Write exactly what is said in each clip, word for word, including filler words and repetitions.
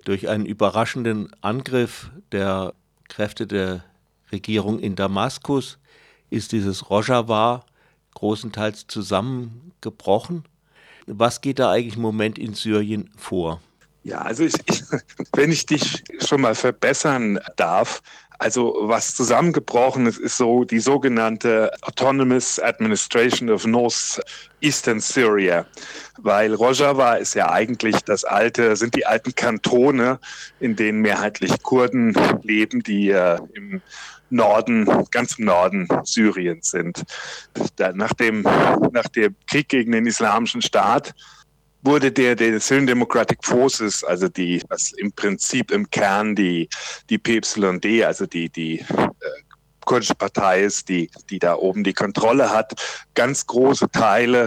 Durch einen überraschenden Angriff der Kräfte der Regierung in Damaskus ist dieses Rojava großenteils zusammengebrochen. Was geht da eigentlich im Moment in Syrien vor? Ja, also ich, ich, wenn ich dich schon mal verbessern darf, also was zusammengebrochen ist, ist so die sogenannte Autonomous Administration of North Eastern Syria, weil Rojava ist ja eigentlich das alte, sind die alten Kantone, in denen mehrheitlich Kurden leben, die äh, im Norden, ganz im Norden Syriens sind. Da, nach dem, nach dem Krieg gegen den Islamischen Staat wurde der, der Syrian Democratic Forces, also die, was im Prinzip im Kern die, die P Y D, also die, die äh, kurdische Partei ist, die, die da oben die Kontrolle hat, ganz große Teile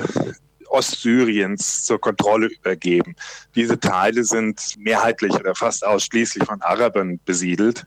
Ostsyriens zur Kontrolle übergeben. Diese Teile sind mehrheitlich oder fast ausschließlich von Arabern besiedelt.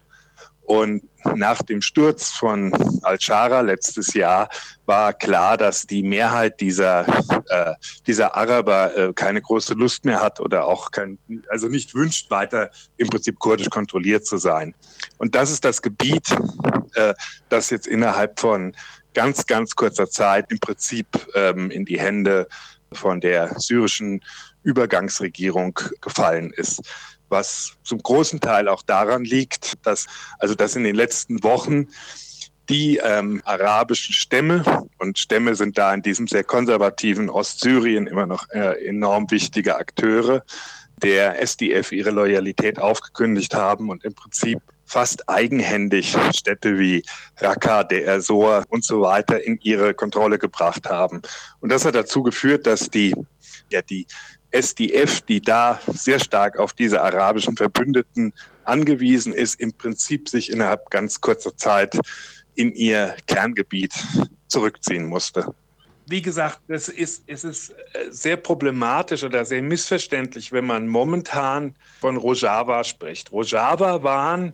Und nach dem Sturz von Al-Shara letztes Jahr war klar, dass die Mehrheit dieser, äh, dieser Araber äh, keine große Lust mehr hat oder auch kein, also nicht wünscht, weiter im Prinzip kurdisch kontrolliert zu sein. Und das ist das Gebiet, äh, das jetzt innerhalb von ganz, ganz kurzer Zeit im Prinzip ähm, in die Hände von der syrischen Übergangsregierung gefallen ist. Was zum großen Teil auch daran liegt, dass, also dass in den letzten Wochen die ähm, arabischen Stämme, und Stämme sind da in diesem sehr konservativen Ostsyrien immer noch äh, enorm wichtige Akteure, der S D F ihre Loyalität aufgekündigt haben und im Prinzip fast eigenhändig Städte wie Raqqa, Deir Zor und so weiter in ihre Kontrolle gebracht haben. Und das hat dazu geführt, dass die, ja, die S D F, die da sehr stark auf diese arabischen Verbündeten angewiesen ist, im Prinzip sich innerhalb ganz kurzer Zeit in ihr Kerngebiet zurückziehen musste. Wie gesagt, es ist, es ist sehr problematisch oder sehr missverständlich, wenn man momentan von Rojava spricht. Rojava waren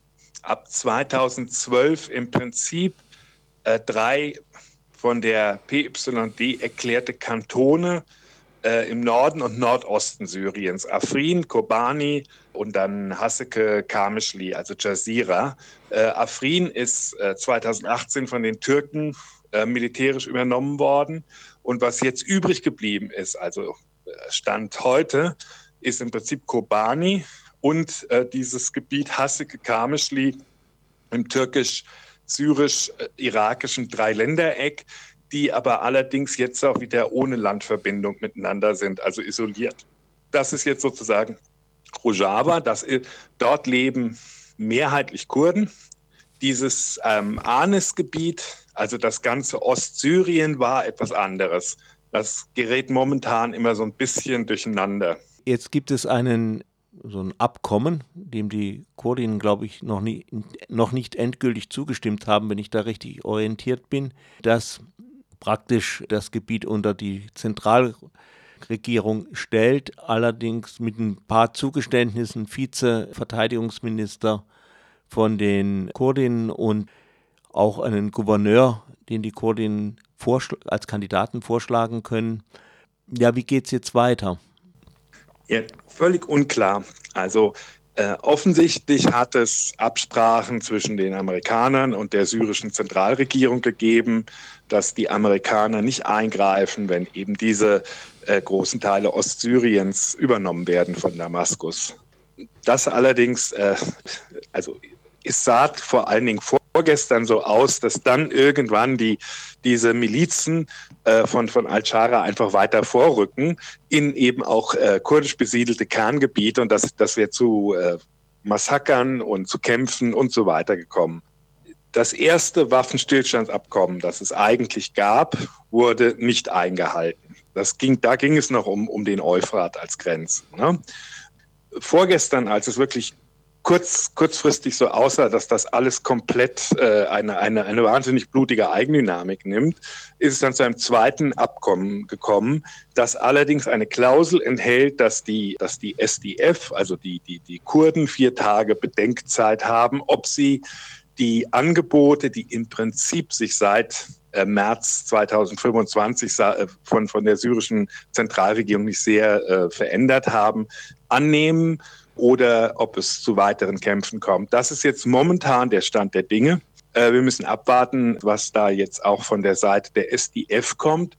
ab zweitausendzwölf im Prinzip äh, drei von der P Y D erklärte Kantone äh, im Norden und Nordosten Syriens. Afrin, Kobani und dann Haseke, Kameschli, also Jazira. Äh, Afrin ist äh, zweitausendachtzehn von den Türken äh, militärisch übernommen worden. Und was jetzt übrig geblieben ist, also äh, Stand heute, ist im Prinzip Kobani und äh, dieses Gebiet Haseke, Kameschli im türkisch-syrisch-irakischen Dreiländereck, die aber allerdings jetzt auch wieder ohne Landverbindung miteinander sind, also isoliert. Das ist jetzt sozusagen Rojava. Das, dort leben mehrheitlich Kurden. Dieses ähm, Anis-Gebiet, also das ganze Ostsyrien, war etwas anderes. Das gerät momentan immer so ein bisschen durcheinander. Jetzt gibt es einen, so ein Abkommen, dem die Kurdinnen, glaube ich, noch, nie, noch nicht endgültig zugestimmt haben, wenn ich da richtig orientiert bin, das praktisch das Gebiet unter die Zentralregierung stellt, allerdings mit ein paar Zugeständnissen, Vize-Verteidigungsminister von den Kurdinnen und auch einen Gouverneur, den die Kurdinnen als Kandidaten vorschlagen können. Ja, wie geht es jetzt weiter? Ja, völlig unklar. Also äh, offensichtlich hat es Absprachen zwischen den Amerikanern und der syrischen Zentralregierung gegeben, dass die Amerikaner nicht eingreifen, wenn eben diese äh, großen Teile Ostsyriens übernommen werden von Damaskus. Das allerdings, äh, also es sah vor allen Dingen vorgestern so aus, dass dann irgendwann die, diese Milizen äh, von, von Al-Shara einfach weiter vorrücken in eben auch äh, kurdisch besiedelte Kerngebiete und dass das wäre zu äh, Massakern und zu Kämpfen und so weiter gekommen. Das erste Waffenstillstandsabkommen, das es eigentlich gab, wurde nicht eingehalten. Das ging, da ging es noch um, um den Euphrat als Grenze. Ne? Vorgestern, als es wirklich kurz, kurzfristig so aussah, dass das alles komplett äh, eine, eine, eine wahnsinnig blutige Eigendynamik nimmt, ist es dann zu einem zweiten Abkommen gekommen, das allerdings eine Klausel enthält, dass die, dass die S D F, also die, die, die Kurden, vier Tage Bedenkzeit haben, ob sie die Angebote, die im Prinzip sich seit äh, März zweitausendfünfundzwanzig äh, von, von der syrischen Zentralregierung nicht sehr äh, verändert haben, annehmen oder ob es zu weiteren Kämpfen kommt. Das ist jetzt momentan der Stand der Dinge. Wir müssen abwarten, was da jetzt auch von der Seite der S D F kommt.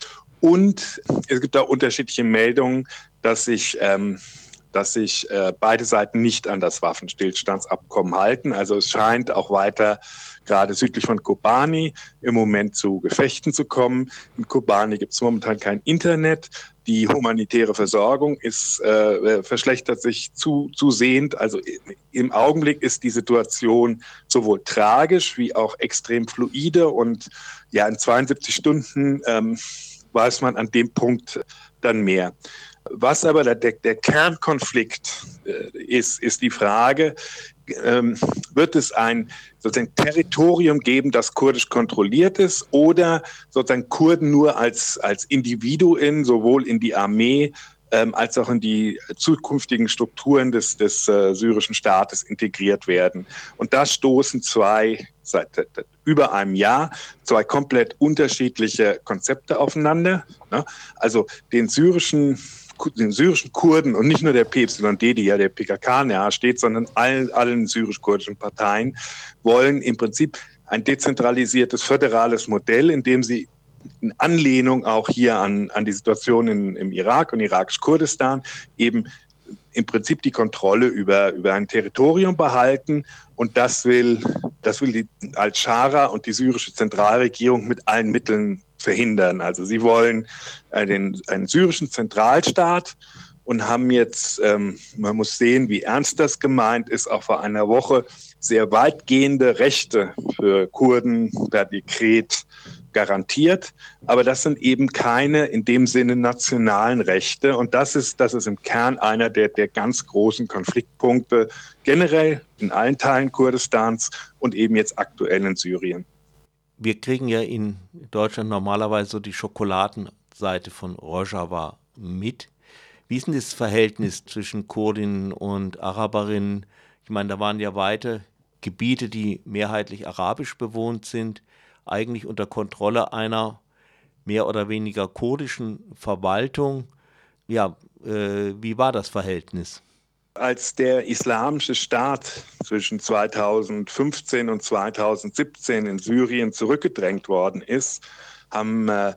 Und es gibt auch unterschiedliche Meldungen, dass sich, ähm, dass sich äh, beide Seiten nicht an das Waffenstillstandsabkommen halten. Also es scheint auch weiter gerade südlich von Kobani im Moment zu Gefechten zu kommen. In Kobani gibt es momentan kein Internet. Die humanitäre Versorgung ist, äh, verschlechtert sich zu, zusehend. Also im Augenblick ist die Situation sowohl tragisch wie auch extrem fluide. Und ja, in zweiundsiebzig Stunden ähm, weiß man an dem Punkt dann mehr. Was aber der, der Kernkonflikt äh, ist, ist die Frage, ähm, wird es ein sozusagen Territorium geben, das kurdisch kontrolliert ist, oder sozusagen Kurden nur als, als Individuen sowohl in die Armee ähm, als auch in die zukünftigen Strukturen des, des äh, syrischen Staates integriert werden. Und da stoßen zwei, seit äh, über einem Jahr, zwei komplett unterschiedliche Konzepte aufeinander. Ne? Also den syrischen den syrischen Kurden und nicht nur der P Y D, die ja der P K K nahe steht, sondern allen, allen syrisch-kurdischen Parteien wollen im Prinzip ein dezentralisiertes föderales Modell, in dem sie in Anlehnung auch hier an, an die Situation in, im Irak und irakisch-Kurdistan eben im Prinzip die Kontrolle über, über ein Territorium behalten. Und das will, das will die Al-Schara und die syrische Zentralregierung mit allen Mitteln verhindern. Also sie wollen einen, einen syrischen Zentralstaat und haben jetzt, ähm, man muss sehen, wie ernst das gemeint ist, auch vor einer Woche sehr weitgehende Rechte für Kurden per Dekret garantiert. Aber das sind eben keine in dem Sinne nationalen Rechte. Und das ist, das ist im Kern einer der, der ganz großen Konfliktpunkte generell in allen Teilen Kurdistans und eben jetzt aktuell in Syrien. Wir kriegen ja in Deutschland normalerweise so die Schokoladenseite von Rojava mit. Wie ist denn das Verhältnis zwischen Kurdinnen und Araberinnen? Ich meine, da waren ja weite Gebiete, die mehrheitlich arabisch bewohnt sind, eigentlich unter Kontrolle einer mehr oder weniger kurdischen Verwaltung. Ja, äh, wie war das Verhältnis? Als der Islamische Staat zwischen zweitausendfünfzehn und zweitausendsiebzehn in Syrien zurückgedrängt worden ist, haben äh,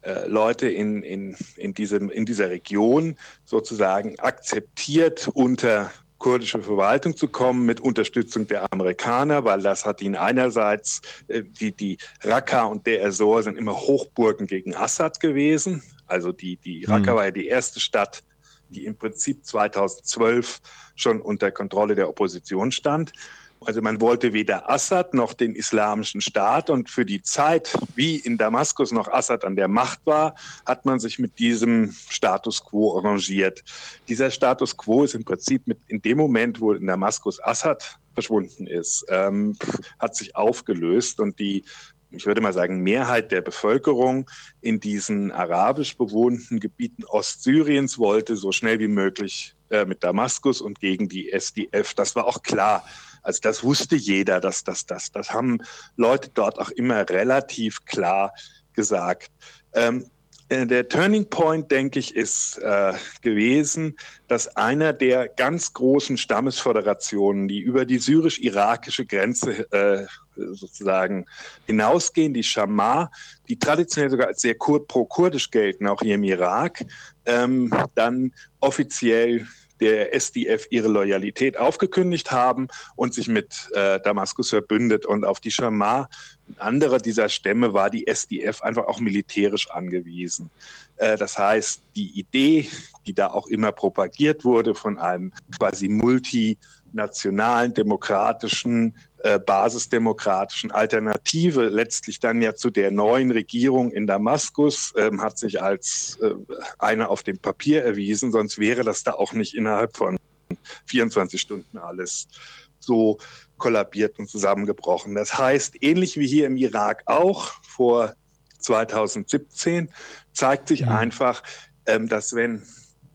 Leute in, in, in, diesem, in dieser Region sozusagen akzeptiert, unter kurdische Verwaltung zu kommen mit Unterstützung der Amerikaner, weil das hat ihnen einerseits, äh, die, die Raqqa und Der ez-Zor sind immer Hochburgen gegen Assad gewesen. Also die, die Raqqa hm. war ja die erste Stadt, die im Prinzip zweitausendzwölf schon unter Kontrolle der Opposition stand. Also man wollte weder Assad noch den Islamischen Staat, und für die Zeit, wie in Damaskus noch Assad an der Macht war, hat man sich mit diesem Status quo arrangiert. Dieser Status quo ist im Prinzip mit in dem Moment, wo in Damaskus Assad verschwunden ist, ähm, hat sich aufgelöst, und die, ich würde mal sagen, Mehrheit der Bevölkerung in diesen arabisch bewohnten Gebieten Ostsyriens wollte so schnell wie möglich äh, mit Damaskus und gegen die S D F. Das war auch klar. Also das wusste jeder, dass das, das, das haben Leute dort auch immer relativ klar gesagt. Ähm, Der Turning Point, denke ich, ist äh, gewesen, dass einer der ganz großen Stammesföderationen, die über die syrisch-irakische Grenze äh, sozusagen hinausgehen, die Shamar, die traditionell sogar als sehr kur- pro-kurdisch gelten, auch hier im Irak, ähm, dann offiziell der S D F ihre Loyalität aufgekündigt haben und sich mit äh, Damaskus verbündet. Und auf die Shamar, andere dieser Stämme, war die S D F einfach auch militärisch angewiesen. Äh, das heißt, die Idee, die da auch immer propagiert wurde von einem quasi multinationalen, demokratischen, äh, basisdemokratischen Alternative, letztlich dann ja zu der neuen Regierung in Damaskus, äh, hat sich als äh, eine auf dem Papier erwiesen, sonst wäre das da auch nicht innerhalb von vierundzwanzig Stunden alles so kollabiert und zusammengebrochen. Das heißt, ähnlich wie hier im Irak auch vor zweitausendsiebzehn, zeigt sich mhm. einfach, ähm, dass wenn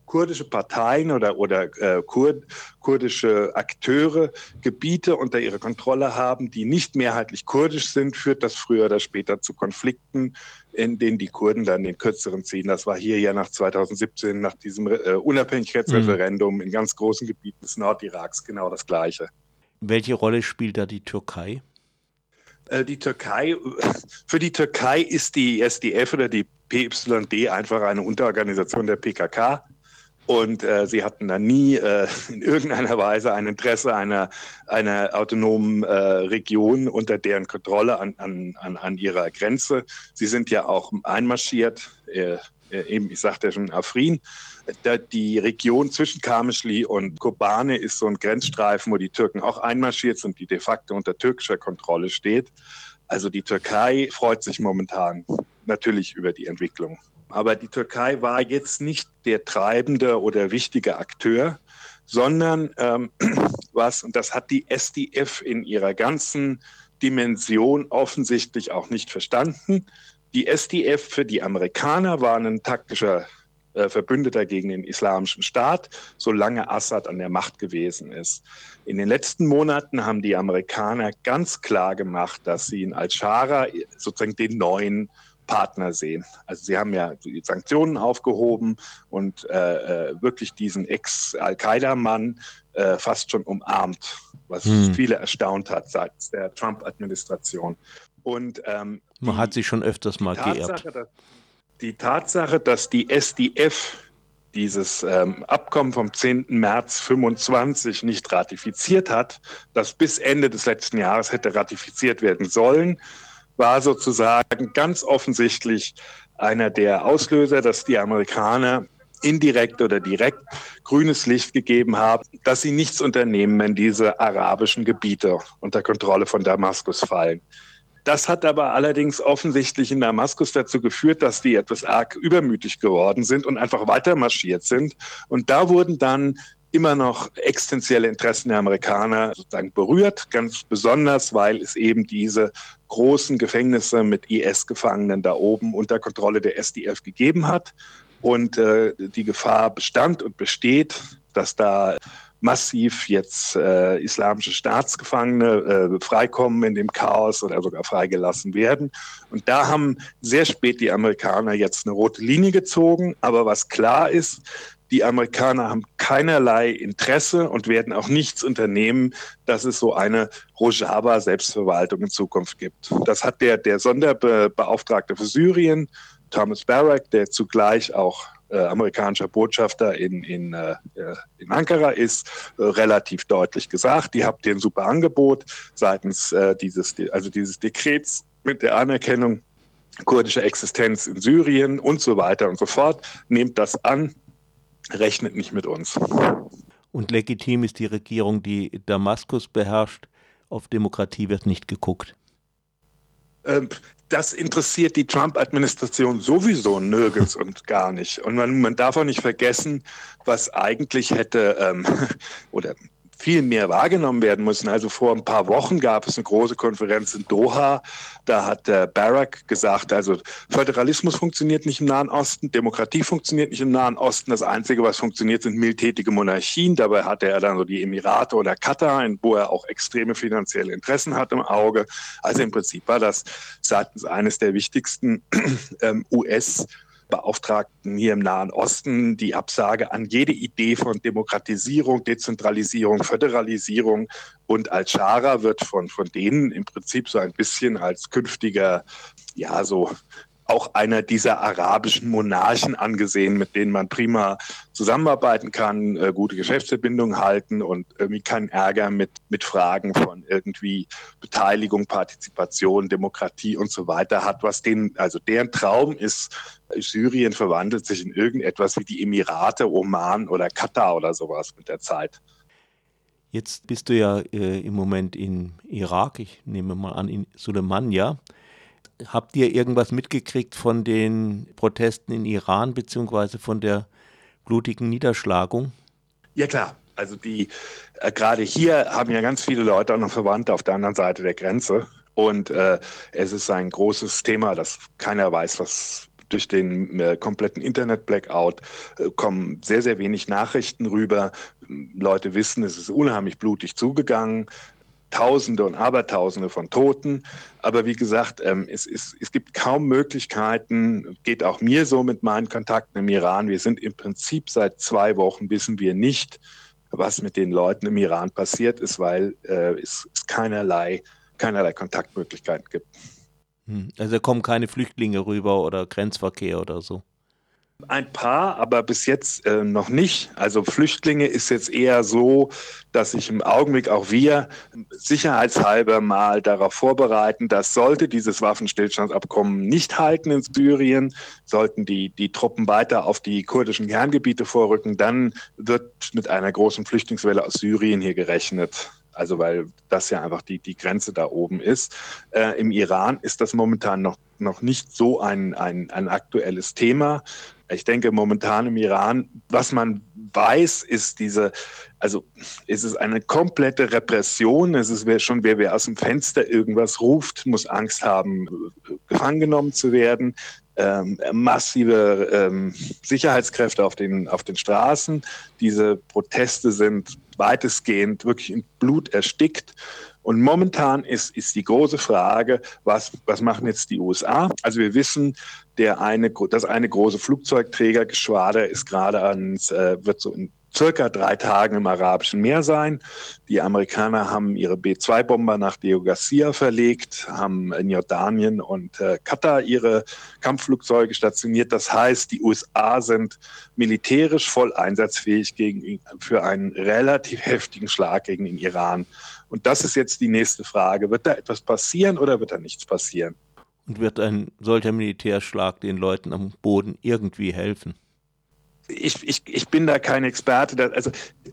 kurdische Parteien oder, oder äh, Kur, kurdische Akteure Gebiete unter ihrer Kontrolle haben, die nicht mehrheitlich kurdisch sind, führt das früher oder später zu Konflikten, in denen die Kurden dann den Kürzeren ziehen. Das war hier ja nach zweitausendsiebzehn, nach diesem äh, Unabhängigkeitsreferendum mhm. in ganz großen Gebieten des Nordiraks genau das Gleiche. Welche Rolle spielt da die Türkei? Die Türkei, für die Türkei ist die S D F oder die P Y D einfach eine Unterorganisation der P K K. Und äh, sie hatten da nie äh, in irgendeiner Weise ein Interesse einer, einer autonomen äh, Region unter deren Kontrolle an, an, an, an ihrer Grenze. Sie sind ja auch einmarschiert, äh, eben, ich sagte ja schon, Afrin. Die Region zwischen Kameschli und Kobane ist so ein Grenzstreifen, wo die Türken auch einmarschiert sind, die de facto unter türkischer Kontrolle steht. Also die Türkei freut sich momentan natürlich über die Entwicklung. Aber die Türkei war jetzt nicht der treibende oder wichtige Akteur, sondern ähm, was, und das hat die S D F in ihrer ganzen Dimension offensichtlich auch nicht verstanden. Die S D F für die Amerikaner war ein taktischer äh, Verbündeter gegen den Islamischen Staat, solange Assad an der Macht gewesen ist. In den letzten Monaten haben die Amerikaner ganz klar gemacht, dass sie in Al-Shara sozusagen den neuen Partner sehen. Also sie haben ja die Sanktionen aufgehoben und äh, wirklich diesen Ex-Al-Qaida-Mann äh, fast schon umarmt, was hm. viele erstaunt hat seitens der Trump-Administration. Und ähm, man die, hat sich schon öfters mal geirrt. Dass, die Tatsache, dass die S D F dieses ähm, Abkommen vom zehnten März fünfundzwanzig nicht ratifiziert hat, das bis Ende des letzten Jahres hätte ratifiziert werden sollen, war sozusagen ganz offensichtlich einer der Auslöser, dass die Amerikaner indirekt oder direkt grünes Licht gegeben haben, dass sie nichts unternehmen, wenn diese arabischen Gebiete unter Kontrolle von Damaskus fallen. Das hat aber allerdings offensichtlich in Damaskus dazu geführt, dass die etwas arg übermütig geworden sind und einfach weiter marschiert sind. Und da wurden dann immer noch existenzielle Interessen der Amerikaner sozusagen berührt, ganz besonders, weil es eben diese großen Gefängnisse mit I S-Gefangenen da oben unter Kontrolle der S D F gegeben hat. Und äh, die Gefahr bestand und besteht, dass da massiv jetzt äh, islamische Staatsgefangene äh, freikommen in dem Chaos oder sogar freigelassen werden. Und da haben sehr spät die Amerikaner jetzt eine rote Linie gezogen. Aber was klar ist, die Amerikaner haben keinerlei Interesse und werden auch nichts unternehmen, dass es so eine Rojava-Selbstverwaltung in Zukunft gibt. Das hat der, der Sonderbeauftragte für Syrien, Thomas Barrack, der zugleich auch äh, amerikanischer Botschafter in, in, äh, in Ankara ist, äh, relativ deutlich gesagt. Die habt ihr ein super Angebot seitens äh, dieses, also dieses Dekrets mit der Anerkennung kurdischer Existenz in Syrien und so weiter und so fort. Nehmt das an. Rechnet nicht mit uns. Und legitim ist die Regierung, die Damaskus beherrscht. Auf Demokratie wird nicht geguckt. Ähm, das interessiert die Trump-Administration sowieso nirgends und gar nicht. Und man, man darf auch nicht vergessen, was eigentlich hätte ähm, oder viel mehr wahrgenommen werden müssen. Also vor ein paar Wochen gab es eine große Konferenz in Doha. Da hat der Barrack gesagt, also Föderalismus funktioniert nicht im Nahen Osten, Demokratie funktioniert nicht im Nahen Osten. Das Einzige, was funktioniert, sind mildtätige Monarchien. Dabei hatte er dann so die Emirate oder Katar, wo er auch extreme finanzielle Interessen hat im Auge. Also im Prinzip war das seitens eines der wichtigsten ähm, U S Beauftragten hier im Nahen Osten die Absage an jede Idee von Demokratisierung, Dezentralisierung, Föderalisierung. Und Al-Shara wird von, von denen im Prinzip so ein bisschen als künftiger, ja, so auch einer dieser arabischen Monarchen angesehen, mit denen man prima zusammenarbeiten kann, äh, gute Geschäftsverbindungen halten und irgendwie keinen Ärger mit, mit Fragen von irgendwie Beteiligung, Partizipation, Demokratie und so weiter hat, was denen, also deren Traum ist, Syrien verwandelt sich in irgendetwas wie die Emirate, Oman oder Katar oder sowas mit der Zeit. Jetzt bist du ja äh, im Moment in Irak, ich nehme mal an, in Sulaymaniyah. Habt ihr irgendwas mitgekriegt von den Protesten in Iran beziehungsweise von der blutigen Niederschlagung? Ja klar, also die äh, gerade hier haben ja ganz viele Leute auch noch Verwandte auf der anderen Seite der Grenze und äh, es ist ein großes Thema, dass keiner weiß, was durch den äh, kompletten Internet-Blackout äh, kommen sehr, sehr wenig Nachrichten rüber. Leute wissen, es ist unheimlich blutig zugegangen. Tausende und Abertausende von Toten. Aber wie gesagt, ähm, es, es, es gibt kaum Möglichkeiten, geht auch mir so mit meinen Kontakten im Iran. Wir sind im Prinzip seit zwei Wochen, wissen wir nicht, was mit den Leuten im Iran passiert ist, weil äh, es, es keinerlei, keinerlei Kontaktmöglichkeiten gibt. Also da kommen keine Flüchtlinge rüber oder Grenzverkehr oder so. Ein paar, aber bis jetzt äh, noch nicht. Also Flüchtlinge ist jetzt eher so, dass sich im Augenblick auch wir sicherheitshalber mal darauf vorbereiten, dass sollte dieses Waffenstillstandsabkommen nicht halten in Syrien, sollten die, die Truppen weiter auf die kurdischen Kerngebiete vorrücken, dann wird mit einer großen Flüchtlingswelle aus Syrien hier gerechnet. Also weil das ja einfach die, die Grenze da oben ist. Äh, Im Iran ist das momentan noch, noch nicht so ein, ein, ein aktuelles Thema. Ich denke momentan im Iran, was man weiß, ist diese, also es ist eine komplette Repression. Es ist wer schon, wer, wer aus dem Fenster irgendwas ruft, muss Angst haben, gefangen genommen zu werden. Ähm, massive ähm, Sicherheitskräfte auf den, auf den Straßen. Diese Proteste sind weitestgehend wirklich in Blut erstickt. Und momentan ist, ist die große Frage, was, was machen jetzt die U S A? Also wir wissen, der eine, das eine große Flugzeugträgergeschwader ist gerade ans, äh, wird so in circa drei Tagen im Arabischen Meer sein. Die Amerikaner haben ihre B zwei Bomber nach Deo Garcia verlegt, haben in Jordanien und äh, Katar ihre Kampfflugzeuge stationiert. Das heißt, die U S A sind militärisch voll einsatzfähig gegen, für einen relativ heftigen Schlag gegen den Iran. Und das ist jetzt die nächste Frage. Wird da etwas passieren oder wird da nichts passieren? Und wird ein solcher Militärschlag den Leuten am Boden irgendwie helfen? Ich, ich, ich bin da kein Experte. Also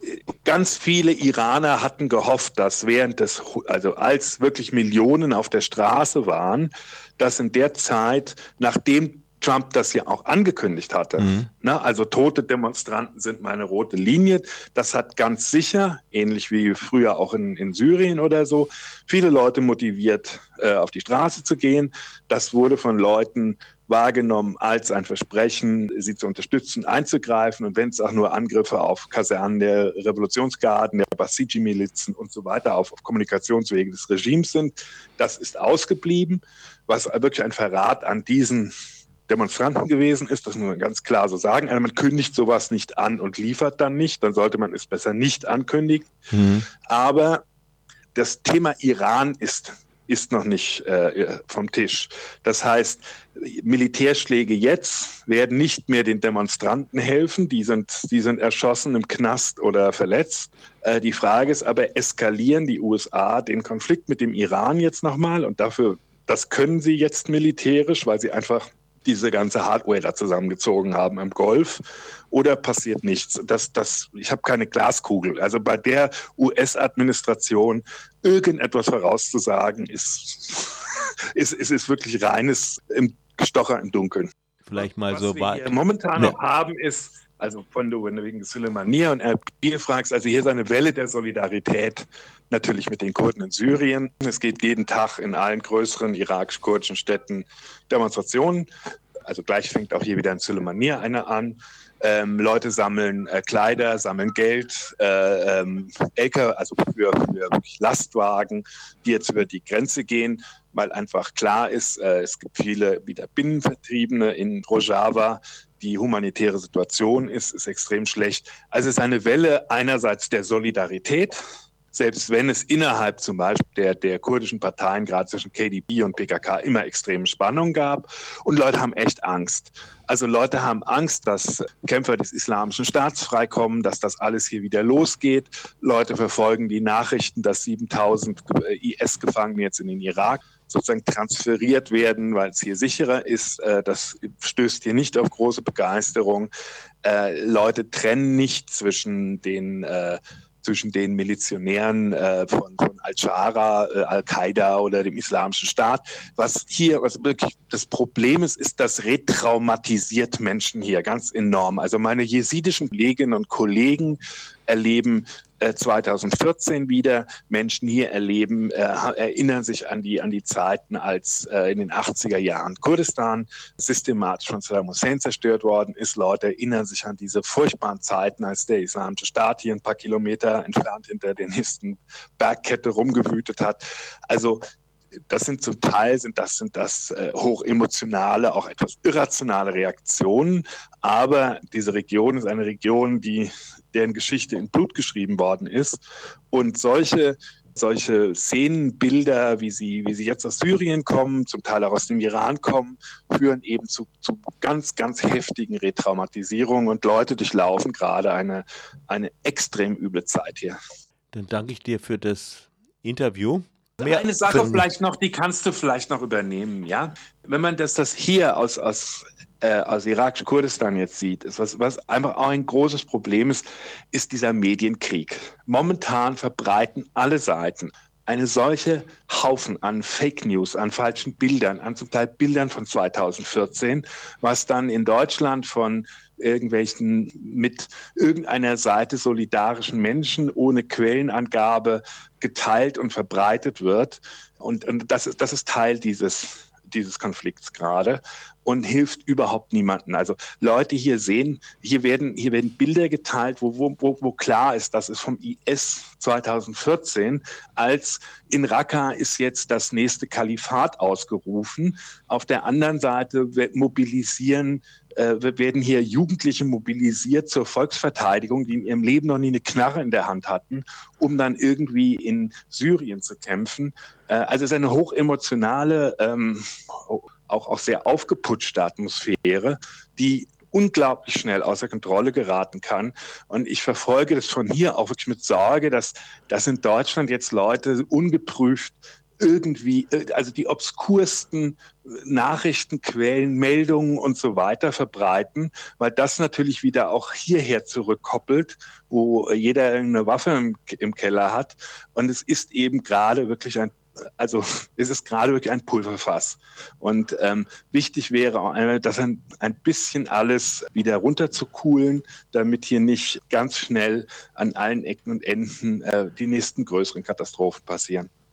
ganz viele Iraner hatten gehofft, dass während des, also als wirklich Millionen auf der Straße waren, dass in der Zeit, nachdem Trump das ja auch angekündigt hatte, mhm. ne, also tote Demonstranten sind meine rote Linie, das hat ganz sicher, ähnlich wie früher auch in, in Syrien oder so, viele Leute motiviert, äh, auf die Straße zu gehen. Das wurde von Leuten wahrgenommen als ein Versprechen, sie zu unterstützen, einzugreifen. Und wenn es auch nur Angriffe auf Kasernen der Revolutionsgarden, der Basiji-Milizen und so weiter, auf, auf Kommunikationswege des Regimes sind, das ist ausgeblieben, was wirklich ein Verrat an diesen Demonstranten gewesen ist, das muss man ganz klar so sagen. Also man kündigt sowas nicht an und liefert dann nicht, dann sollte man es besser nicht ankündigen. Mhm. Aber das Thema Iran ist ist noch nicht äh, vom Tisch. Das heißt, Militärschläge jetzt werden nicht mehr den Demonstranten helfen. Die sind, die sind erschossen im Knast oder verletzt. Äh, die Frage ist aber, eskalieren die U S A den Konflikt mit dem Iran jetzt nochmal? Und dafür, das können sie jetzt militärisch, weil sie einfach diese ganze Hardware da zusammengezogen haben im Golf, oder passiert nichts? Das, das, ich habe keine Glaskugel. Also bei der U S-Administration irgendetwas vorauszusagen, ist, ist, ist, ist wirklich reines im Stocher im Dunkeln. Vielleicht mal Was so wir hier momentan ne. noch haben, ist, also von du, wenn du wegen Suleimania und Erbil fragst, also hier ist eine Welle der Solidarität natürlich mit den Kurden in Syrien. Es geht jeden Tag in allen größeren irakisch-kurdischen Städten Demonstrationen. Also gleich fängt auch hier wieder in Suleimania eine an. Ähm, Leute sammeln äh, Kleider, sammeln Geld, äh, ähm, L K W, also für, für Lastwagen, die jetzt über die Grenze gehen, weil einfach klar ist, äh, es gibt viele wieder Binnenvertriebene in Rojava. Die humanitäre Situation ist, ist extrem schlecht. Also es ist eine Welle einerseits der Solidarität, selbst wenn es innerhalb zum Beispiel der, der kurdischen Parteien, gerade zwischen K D P und P K K, immer extreme Spannungen gab. Und Leute haben echt Angst. Also Leute haben Angst, dass Kämpfer des Islamischen Staats freikommen, dass das alles hier wieder losgeht. Leute verfolgen die Nachrichten, dass siebentausend I S-Gefangene jetzt in den Irak sozusagen transferiert werden, weil es hier sicherer ist. Das stößt hier nicht auf große Begeisterung. Leute trennen nicht zwischen den zwischen den Milizionären äh, von, von Al-Shara, äh, Al-Qaida oder dem Islamischen Staat. Was hier, was wirklich das Problem ist, ist, das retraumatisiert Menschen hier ganz enorm. Also meine jesidischen Kolleginnen und Kollegen erleben äh, zweitausendvierzehn wieder. Menschen hier erleben, äh, erinnern sich an die, an die Zeiten, als äh, in den achtziger Jahren Kurdistan systematisch von Saddam Hussein zerstört worden ist. Leute erinnern sich an diese furchtbaren Zeiten, als der Islamische Staat hier ein paar Kilometer entfernt hinter der nächsten Bergkette rumgewütet hat. Also das sind zum Teil sind das, sind das äh, hochemotionale, auch etwas irrationale Reaktionen. Aber diese Region ist eine Region, die, deren Geschichte in Blut geschrieben worden ist. Und solche, solche Szenenbilder, wie sie, wie sie jetzt aus Syrien kommen, zum Teil auch aus dem Iran kommen, führen eben zu, zu ganz, ganz heftigen Retraumatisierungen. Und Leute durchlaufen gerade eine, eine extrem üble Zeit hier. Dann danke ich dir für das Interview. Mehr Eine Sache vielleicht noch, die kannst du vielleicht noch übernehmen, ja? Wenn man das, das hier aus, aus, äh, aus irakischem Kurdistan jetzt sieht, ist was, was einfach auch ein großes Problem ist, ist dieser Medienkrieg. Momentan verbreiten alle Seiten eine solche Haufen an Fake News, an falschen Bildern, an zum Teil Bildern von zweitausendvierzehn, was dann in Deutschland von irgendwelchen mit irgendeiner Seite solidarischen Menschen ohne Quellenangabe geteilt und verbreitet wird. Und, und das ist, das ist Teil dieses, dieses Konflikts gerade und hilft überhaupt niemanden. Also Leute hier sehen, hier werden, hier werden Bilder geteilt, wo, wo, wo, wo klar ist, das ist vom I S zweitausendvierzehn, als in Raqqa ist jetzt das nächste Kalifat ausgerufen. Auf der anderen Seite mobilisieren äh, werden hier Jugendliche mobilisiert zur Volksverteidigung, die in ihrem Leben noch nie eine Knarre in der Hand hatten, um dann irgendwie in Syrien zu kämpfen. Äh, also es ist eine hochemotionale, ähm, auch, auch sehr aufgeputschte Atmosphäre, die unglaublich schnell außer Kontrolle geraten kann. Und ich verfolge das von hier auch wirklich mit Sorge, dass, dass in Deutschland jetzt Leute ungeprüft irgendwie, also die obskursten Nachrichtenquellen, Meldungen und so weiter verbreiten, weil das natürlich wieder auch hierher zurückkoppelt, wo jeder eine Waffe im, im Keller hat. Und es ist eben gerade wirklich ein Also es ist gerade wirklich ein Pulverfass. Und ähm, wichtig wäre auch, das ein, ein bisschen alles wieder runterzukuhlen, damit hier nicht ganz schnell an allen Ecken und Enden äh, die nächsten größeren Katastrophen passieren.